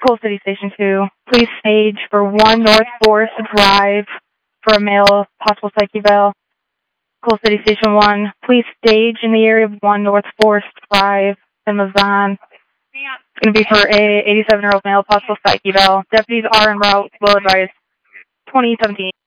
Coal City Station 2, please stage for 1 North Forest Drive for a male possible psych eval. Coal City Station 1, please stage in the area of 1 North Forest Drive in Mazan. It's going to be for a 87-year-old male possible psych eval. Deputies are en route, will advise 2017.